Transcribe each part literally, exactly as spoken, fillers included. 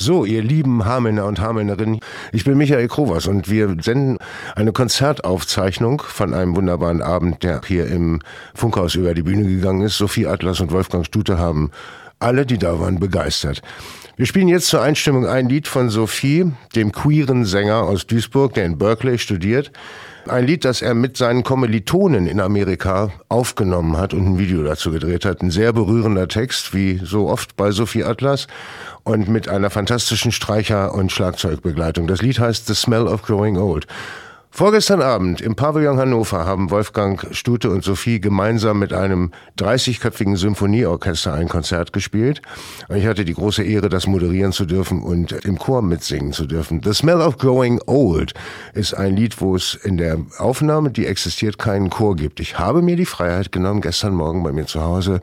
So, ihr lieben Hamelner und Hamelnerinnen, ich bin Michael Krovers und wir senden eine Konzertaufzeichnung von einem wunderbaren Abend, der hier im Funkhaus über die Bühne gegangen ist. Sophie Atlas und Wolfgang Stute haben alle, die da waren, begeistert. Wir spielen jetzt zur Einstimmung ein Lied von Sophie, dem queeren Sänger aus Duisburg, der in Berkeley studiert. Ein Lied, das er mit seinen Kommilitonen in Amerika aufgenommen hat und ein Video dazu gedreht hat. Ein sehr berührender Text, wie so oft bei Sophie Atlas, und mit einer fantastischen Streicher- und Schlagzeugbegleitung. Das Lied heißt The Smell of Growing Old. Vorgestern Abend im Pavillon Hannover haben Wolfgang Stute und Sophie gemeinsam mit einem dreißigköpfigen Symphonieorchester ein Konzert gespielt. Ich hatte die große Ehre, das moderieren zu dürfen und im Chor mitsingen zu dürfen. The Smell of Growing Old ist ein Lied, wo es in der Aufnahme, die existiert, keinen Chor gibt. Ich habe mir die Freiheit genommen, gestern Morgen bei mir zu Hause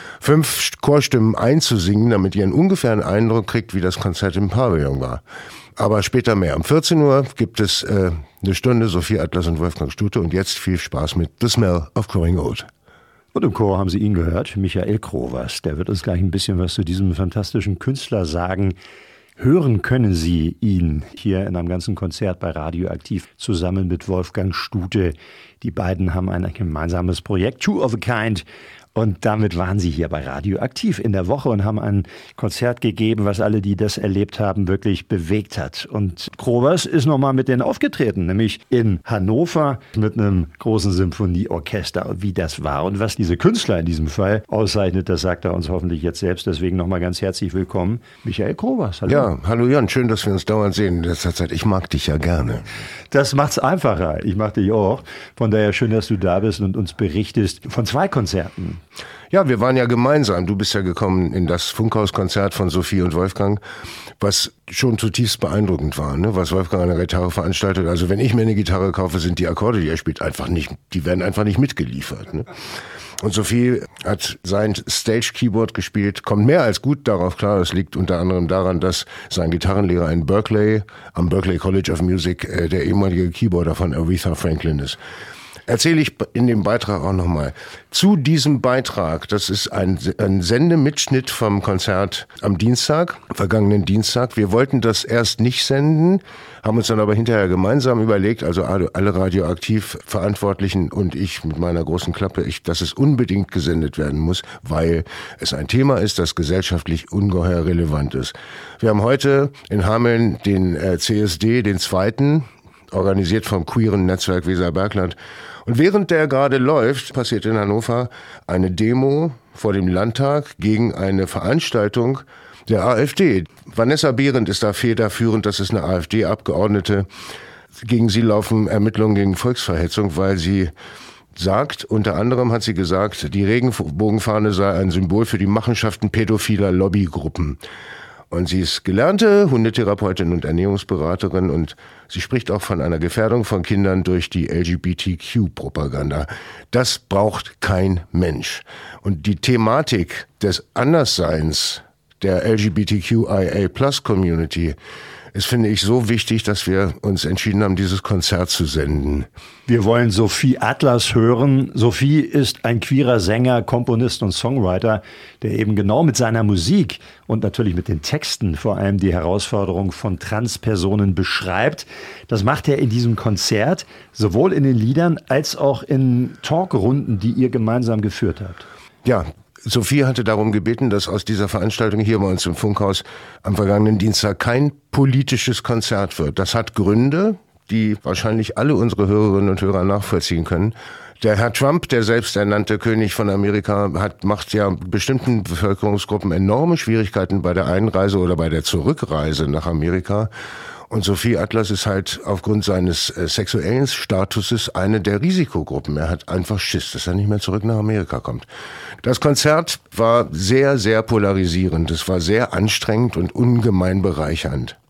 fünf Chorstimmen einzusingen, damit ihr einen ungefähren Eindruck kriegt, wie das Konzert im Pavillon war. Aber später mehr. Um vierzehn Uhr gibt es äh, eine Stunde Sophie Atlas und Wolfgang Stute und jetzt viel Spaß mit The Smell of Growing Old. Und im Chor haben Sie ihn gehört, Michael Krovers. Der wird uns gleich ein bisschen was zu diesem fantastischen Künstler sagen. Hören können Sie ihn hier in einem ganzen Konzert bei Radioaktiv zusammen mit Wolfgang Stute. Die beiden haben ein gemeinsames Projekt, Two of a Kind. Und damit waren sie hier bei Radioaktiv in der Woche und haben ein Konzert gegeben, was alle, die das erlebt haben, wirklich bewegt hat. Und Krovers ist nochmal mit denen aufgetreten, nämlich in Hannover mit einem großen Symphonieorchester. Und wie das war und was diese Künstler in diesem Fall auszeichnet, das sagt er uns hoffentlich jetzt selbst. Deswegen nochmal ganz herzlich willkommen, Michael Krovers. Hallo. Ja, hallo Jan, schön, dass wir uns dauernd sehen in letzter Zeit. Ich mag dich ja gerne. Das macht's einfacher. Ich mag dich auch. Von daher schön, dass du da bist und uns berichtest von zwei Konzerten. Ja, wir waren ja gemeinsam. Du bist ja gekommen in das Funkhauskonzert von Sophie und Wolfgang, was schon zutiefst beeindruckend war, ne? Was Wolfgang an der Gitarre veranstaltet. Also wenn ich mir eine Gitarre kaufe, sind die Akkorde, die er spielt, einfach nicht, die werden einfach nicht mitgeliefert, ne? Und Sophie hat sein Stage-Keyboard gespielt, kommt mehr als gut darauf klar. Das liegt unter anderem daran, dass sein Gitarrenlehrer in Berkeley, am Berkeley College of Music, äh, der ehemalige Keyboarder von Aretha Franklin ist. Erzähle ich in dem Beitrag auch nochmal. Zu diesem Beitrag, das ist ein, ein Sendemitschnitt vom Konzert am Dienstag, vergangenen Dienstag. Wir wollten das erst nicht senden, haben uns dann aber hinterher gemeinsam überlegt, also alle Radioaktiv-Verantwortlichen und ich mit meiner großen Klappe, ich, dass es unbedingt gesendet werden muss, weil es ein Thema ist, das gesellschaftlich ungeheuer relevant ist. Wir haben heute in Hameln den äh, C S D, den zweiten, organisiert vom queeren Netzwerk Weserbergland. Und während der gerade läuft, passiert in Hannover eine Demo vor dem Landtag gegen eine Veranstaltung der AfD. Vanessa Behrendt ist da federführend, das ist eine AfD-Abgeordnete. Gegen sie laufen Ermittlungen gegen Volksverhetzung, weil sie sagt, unter anderem hat sie gesagt, die Regenbogenfahne sei ein Symbol für die Machenschaften pädophiler Lobbygruppen. Und sie ist gelernte Hundetherapeutin und Ernährungsberaterin und sie spricht auch von einer Gefährdung von Kindern durch die L G B T Q-Propaganda. Das braucht kein Mensch. Und die Thematik des Andersseins der L G B T Q I A Plus Community ist, finde ich, so wichtig, dass wir uns entschieden haben, dieses Konzert zu senden. Wir wollen Sophie Atlas hören. Sophie ist ein queerer Sänger, Komponist und Songwriter, der eben genau mit seiner Musik und natürlich mit den Texten vor allem die Herausforderung von Transpersonen beschreibt. Das macht er in diesem Konzert, sowohl in den Liedern als auch in Talkrunden, die ihr gemeinsam geführt habt. Ja, Sophie hatte darum gebeten, dass aus dieser Veranstaltung hier bei uns im Funkhaus am vergangenen Dienstag kein politisches Konzert wird. Das hat Gründe, die wahrscheinlich alle unsere Hörerinnen und Hörer nachvollziehen können. Der Herr Trump, der selbsternannte König von Amerika, hat, macht ja bestimmten Bevölkerungsgruppen enorme Schwierigkeiten bei der Einreise oder bei der Zurückreise nach Amerika. Und Sophie Atlas ist halt aufgrund seines äh, sexuellen Statuses eine der Risikogruppen. Er hat einfach Schiss, dass er nicht mehr zurück nach Amerika kommt. Das Konzert war sehr, sehr polarisierend. Es war sehr anstrengend und ungemein bereichernd.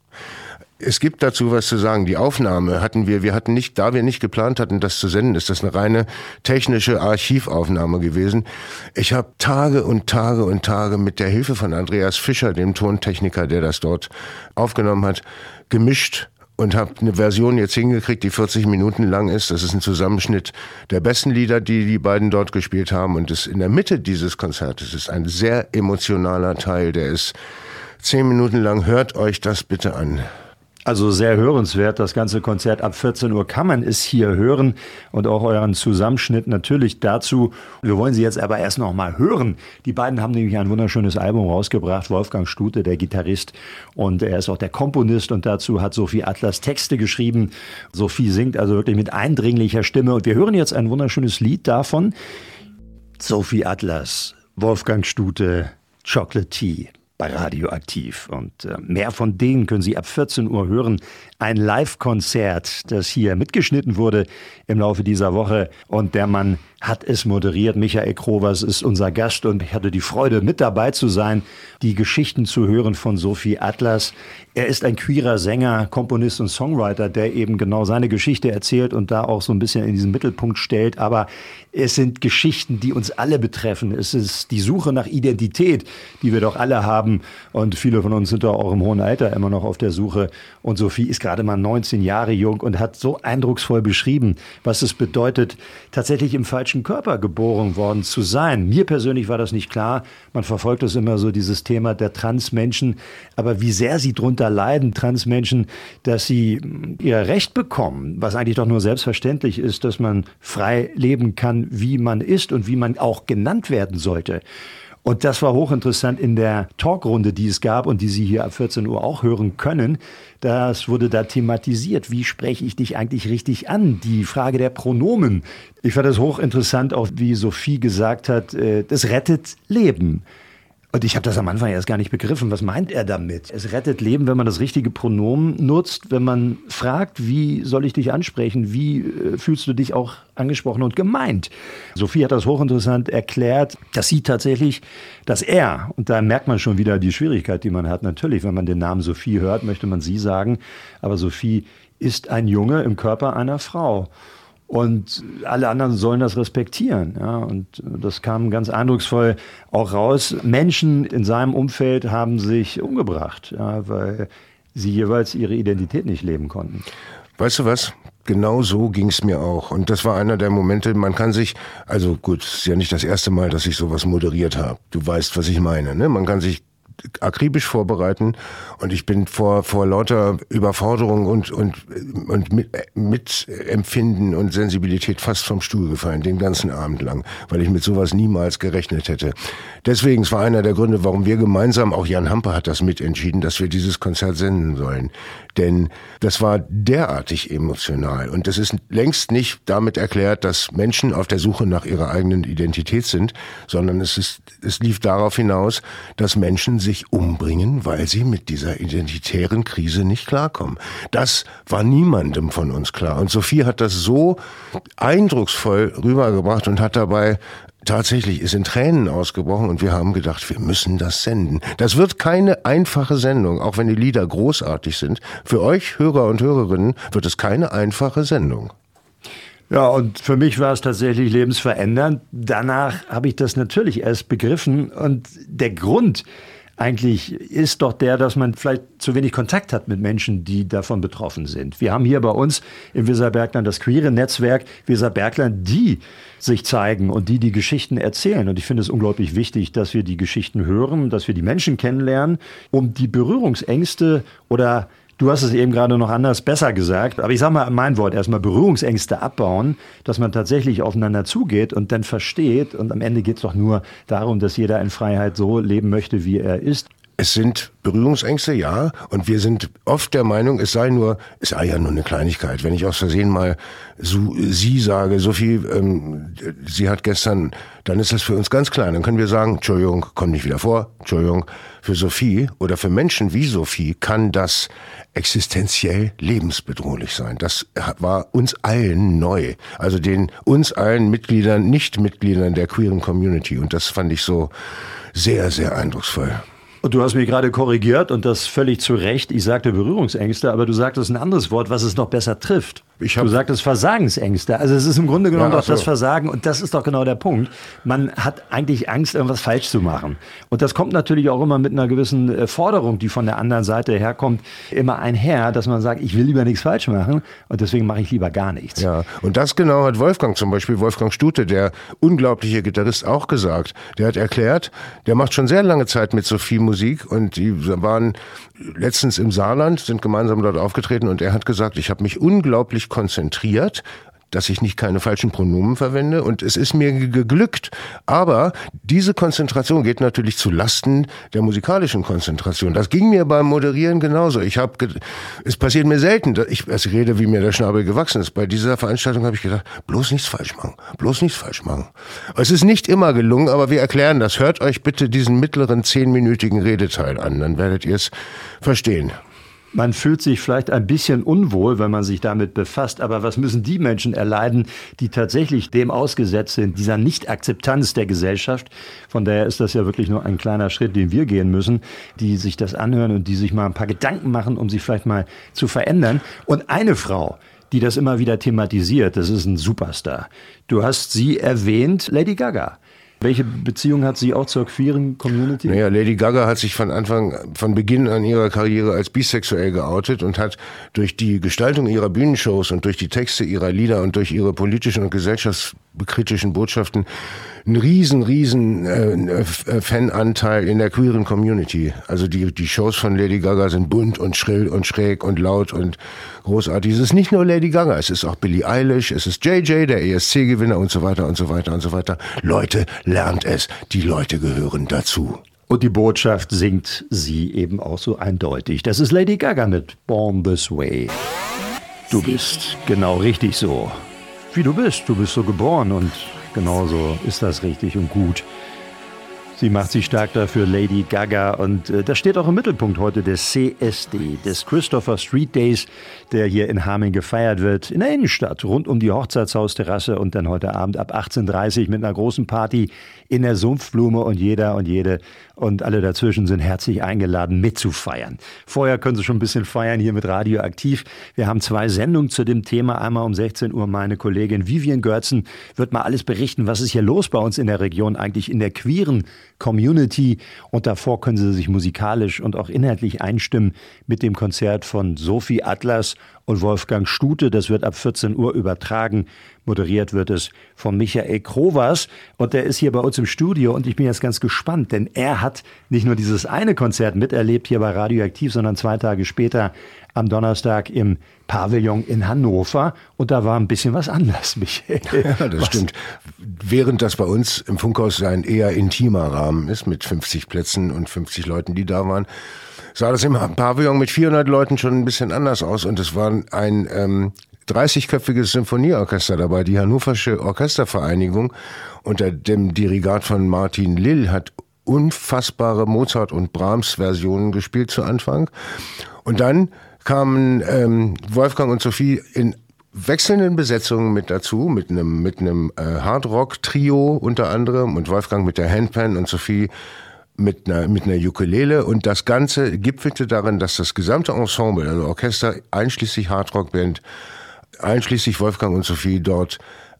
Es gibt dazu was zu sagen. Die Aufnahme hatten wir, wir hatten nicht, da wir nicht geplant hatten, das zu senden, ist das eine reine technische Archivaufnahme gewesen. Ich habe Tage und Tage und Tage mit der Hilfe von Andreas Fischer, dem Tontechniker, der das dort aufgenommen hat, gemischt und habe eine Version jetzt hingekriegt, die vierzig Minuten lang ist. Das ist ein Zusammenschnitt der besten Lieder, die die beiden dort gespielt haben. Und das in der Mitte dieses Konzertes ist ein sehr emotionaler Teil, der ist zehn Minuten lang. Hört euch das bitte an. Also sehr hörenswert, das ganze Konzert. Ab vierzehn Uhr kann man es hier hören und auch euren Zusammenschnitt natürlich dazu. Wir wollen sie jetzt aber erst noch mal hören. Die beiden haben nämlich ein wunderschönes Album rausgebracht. Wolfgang Stute, der Gitarrist, und er ist auch der Komponist, und dazu hat Sophie Atlas Texte geschrieben. Sophie singt also wirklich mit eindringlicher Stimme, und wir hören jetzt ein wunderschönes Lied davon. Sophie Atlas, Wolfgang Stute, Chocolate Tea bei Radioaktiv. Und äh, mehr von denen können Sie ab vierzehn Uhr hören. Ein Live-Konzert, das hier mitgeschnitten wurde im Laufe dieser Woche. Und der Mann hat es moderiert. Michael Krovers ist unser Gast, und ich hatte die Freude, mit dabei zu sein, die Geschichten zu hören von Sophie Atlas. Er ist ein queerer Sänger, Komponist und Songwriter, der eben genau seine Geschichte erzählt und da auch so ein bisschen in diesen Mittelpunkt stellt. Aber es sind Geschichten, die uns alle betreffen. Es ist die Suche nach Identität, die wir doch alle haben. Und viele von uns sind doch auch im hohen Alter immer noch auf der Suche. Und Sophie ist gerade mal neunzehn Jahre jung und hat so eindrucksvoll beschrieben, was es bedeutet, tatsächlich im falschen Körper geboren worden zu sein. Mir persönlich war das nicht klar. Man verfolgt das immer so, dieses Thema der Transmenschen. Aber wie sehr sie drunter leiden, Transmenschen, dass sie ihr Recht bekommen, was eigentlich doch nur selbstverständlich ist, dass man frei leben kann, wie man ist und wie man auch genannt werden sollte. Und das war hochinteressant in der Talkrunde, die es gab und die Sie hier ab vierzehn Uhr auch hören können. Das wurde da thematisiert. Wie spreche ich dich eigentlich richtig an? Die Frage der Pronomen. Ich fand das hochinteressant, auch wie Sophie gesagt hat, das rettet Leben. Und ich habe das am Anfang erst gar nicht begriffen. Was meint er damit? Es rettet Leben, wenn man das richtige Pronomen nutzt, wenn man fragt, wie soll ich dich ansprechen? Wie äh, fühlst du dich auch angesprochen und gemeint? Sophie hat das hochinteressant erklärt, dass sie tatsächlich, dass er, und da merkt man schon wieder die Schwierigkeit, die man hat. Natürlich, wenn man den Namen Sophie hört, möchte man sie sagen. Aber Sophie ist ein Junge im Körper einer Frau. Und alle anderen sollen das respektieren. Ja, und das kam ganz eindrucksvoll auch raus. Menschen in seinem Umfeld haben sich umgebracht, ja, weil sie jeweils ihre Identität nicht leben konnten. Weißt du was? Genau so ging es mir auch. Und das war einer der Momente, man kann sich, also gut, es ist ja nicht das erste Mal, dass ich sowas moderiert habe. Du weißt, was ich meine, ne? Man kann sich akribisch vorbereiten, und ich bin vor vor lauter Überforderung und und und mit, mit Empfinden und Sensibilität fast vom Stuhl gefallen, den ganzen Abend lang, weil ich mit sowas niemals gerechnet hätte. Deswegen, es war einer der Gründe, warum wir gemeinsam, auch Jan Hampe hat das mitentschieden, dass wir dieses Konzert senden sollen. Denn das war derartig emotional, und das ist längst nicht damit erklärt, dass Menschen auf der Suche nach ihrer eigenen Identität sind, sondern es ist es lief darauf hinaus, dass Menschen sich umbringen, weil sie mit dieser identitären Krise nicht klarkommen. Das war niemandem von uns klar. Und Sophie hat das so eindrucksvoll rübergebracht und hat dabei tatsächlich, ist in Tränen ausgebrochen, und wir haben gedacht, wir müssen das senden. Das wird keine einfache Sendung, auch wenn die Lieder großartig sind. Für euch, Hörer und Hörerinnen, wird es keine einfache Sendung. Ja, und für mich war es tatsächlich lebensverändernd. Danach habe ich das natürlich erst begriffen, und der Grund eigentlich ist doch der, dass man vielleicht zu wenig Kontakt hat mit Menschen, die davon betroffen sind. Wir haben hier bei uns im Weserbergland das queere Netzwerk Weserbergland, die sich zeigen und die die Geschichten erzählen. Und ich finde es unglaublich wichtig, dass wir die Geschichten hören, dass wir die Menschen kennenlernen, um die Berührungsängste oder du hast es eben gerade noch anders besser gesagt, aber ich sage mal mein Wort, erstmal Berührungsängste abbauen, dass man tatsächlich aufeinander zugeht und dann versteht. Und am Ende geht es doch nur darum, dass jeder in Freiheit so leben möchte, wie er ist. Es sind Berührungsängste, ja, und wir sind oft der Meinung, es sei nur, es sei ja nur eine Kleinigkeit. Wenn ich aus Versehen mal so, sie sage, Sophie, ähm, sie hat gestern, dann ist das für uns ganz klein. Dann können wir sagen, Entschuldigung, komm nicht wieder vor, Entschuldigung. Für Sophie oder für Menschen wie Sophie kann das existenziell lebensbedrohlich sein. Das war uns allen neu. Also den uns allen Mitgliedern, Nicht-Mitgliedern der queeren Community. Und das fand ich so sehr, sehr eindrucksvoll. Und du hast mich gerade korrigiert, und das völlig zu Recht. Ich sagte Berührungsängste, aber du sagtest ein anderes Wort, was es noch besser trifft. Ich hab, du sagtest Versagensängste. Also es ist im Grunde genommen ja, doch das so. Versagen und das ist doch genau der Punkt. Man hat eigentlich Angst, irgendwas falsch zu machen. Und das kommt natürlich auch immer mit einer gewissen Forderung, die von der anderen Seite herkommt, immer einher, dass man sagt, ich will lieber nichts falsch machen und deswegen mache ich lieber gar nichts. Ja, und das genau hat Wolfgang zum Beispiel, Wolfgang Stute, der unglaubliche Gitarrist, auch gesagt. Der hat erklärt, der macht schon sehr lange Zeit mit Sophie Musik und die waren letztens im Saarland, sind gemeinsam dort aufgetreten und er hat gesagt, ich habe mich unglaublich konzentriert, dass ich nicht keine falschen Pronomen verwende und es ist mir geglückt. Aber diese Konzentration geht natürlich zu Lasten der musikalischen Konzentration. Das ging mir beim Moderieren genauso. Ich habe, es passiert mir selten, ich, ich rede, wie mir der Schnabel gewachsen ist. Bei dieser Veranstaltung habe ich gedacht, bloß nichts falsch machen, bloß nichts falsch machen. Es ist nicht immer gelungen, aber wir erklären das. Hört euch bitte diesen mittleren zehnminütigen Redeteil an, dann werdet ihr es verstehen. Man fühlt sich vielleicht ein bisschen unwohl, wenn man sich damit befasst. Aber was müssen die Menschen erleiden, die tatsächlich dem ausgesetzt sind, dieser Nicht-Akzeptanz der Gesellschaft? Von daher ist das ja wirklich nur ein kleiner Schritt, den wir gehen müssen, die sich das anhören und die sich mal ein paar Gedanken machen, um sich vielleicht mal zu verändern. Und eine Frau, die das immer wieder thematisiert, das ist ein Superstar. Du hast sie erwähnt, Lady Gaga. Welche Beziehung hat sie auch zur queeren Community? Naja, Lady Gaga hat sich von Anfang, von Beginn an ihrer Karriere als bisexuell geoutet und hat durch die Gestaltung ihrer Bühnenshows und durch die Texte ihrer Lieder und durch ihre politischen und gesellschaftskritischen Botschaften einen riesen, riesen äh, Fananteil in der queeren Community. Also die, die Shows von Lady Gaga sind bunt und schrill und schräg und laut und großartig. Es ist nicht nur Lady Gaga, es ist auch Billie Eilish, es ist J J, der E S C-Gewinner und so weiter und so weiter und so weiter. Leute, lernt es. Die Leute gehören dazu. Und die Botschaft singt sie eben auch so eindeutig. Das ist Lady Gaga mit Born This Way. Du bist genau richtig so, wie du bist. Du bist so geboren und genauso ist das richtig und gut. Sie macht sich stark dafür, Lady Gaga. Und äh, das steht auch im Mittelpunkt heute des C S D, des Christopher Street Days, der hier in Hameln gefeiert wird, in der Innenstadt, rund um die Hochzeitshausterrasse und dann heute Abend ab achtzehn Uhr dreißig mit einer großen Party in der Sumpfblume und jeder und jede und alle dazwischen sind herzlich eingeladen mitzufeiern. Vorher können Sie schon ein bisschen feiern hier mit Radioaktiv. Wir haben zwei Sendungen zu dem Thema. Einmal um sechzehn Uhr meine Kollegin Vivian Görtzen wird mal alles berichten, was ist hier los bei uns in der Region, eigentlich in der queeren Community. Und davor können Sie sich musikalisch und auch inhaltlich einstimmen mit dem Konzert von Sophie Atlas und Wolfgang Stute. Das wird ab vierzehn Uhr übertragen. Moderiert wird es von Michael Krovas. Und der ist hier bei uns im Studio. Und ich bin jetzt ganz gespannt, denn er hat nicht nur dieses eine Konzert miterlebt hier bei Radioaktiv, sondern zwei Tage später am Donnerstag im Pavillon in Hannover. Und da war ein bisschen was anders, Michael. Ja, das was? stimmt. Während das bei uns im Funkhaus ein eher intimer Rahmen ist, mit fünfzig Plätzen und fünfzig Leuten, die da waren, sah das im Pavillon mit vierhundert Leuten schon ein bisschen anders aus. Und es war ein ähm, dreißigköpfiges Symphonieorchester dabei. Die Hannoversche Orchestervereinigung unter dem Dirigat von Martin Lill hat unfassbare Mozart- und Brahms-Versionen gespielt zu Anfang. Und dann kamen ähm, Wolfgang und Sophie in wechselnden Besetzungen mit dazu, mit einem mit einem äh, Hardrock-Trio unter anderem und Wolfgang mit der Handpan und Sophie mit einer mit einer Ukulele und das Ganze gipfelte darin, dass das gesamte Ensemble, also Orchester einschließlich Hardrock-Band, einschließlich Wolfgang und Sophie dort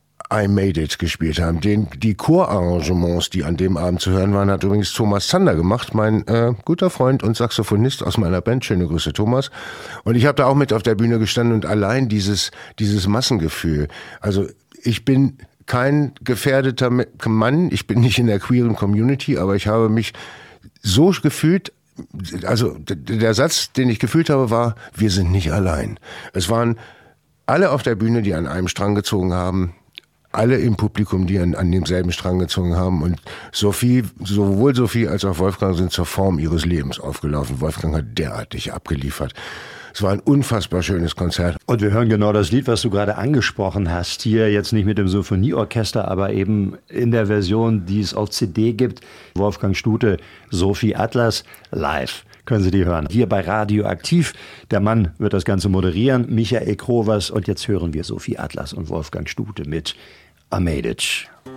I Made It gespielt haben. Den, die Chorarrangements, die an dem Abend zu hören waren, hat übrigens Thomas Zander gemacht, mein äh, guter Freund und Saxophonist aus meiner Band. Schöne Grüße, Thomas. Und ich habe da auch mit auf der Bühne gestanden und allein dieses, dieses Massengefühl. Also ich bin kein gefährdeter Mann, ich bin nicht in der queeren Community, aber ich habe mich so gefühlt, also der Satz, den ich gefühlt habe, war, wir sind nicht allein. Es waren alle auf der Bühne, die an einem Strang gezogen haben, alle im Publikum, die an, an demselben Strang gezogen haben. Und Sophie, sowohl Sophie als auch Wolfgang sind zur Form ihres Lebens aufgelaufen. Wolfgang hat derartig abgeliefert. Es war ein unfassbar schönes Konzert. Und wir hören genau das Lied, was du gerade angesprochen hast. Hier jetzt nicht mit dem Symphonieorchester, aber eben in der Version, die es auf C D gibt. Wolfgang Stute, Sophie Atlas, live. Können Sie die hören. Hier bei Radioaktiv. Der Mann wird das Ganze moderieren, Michael Krovas. Und jetzt hören wir Sophie Atlas und Wolfgang Stute mit I Made It.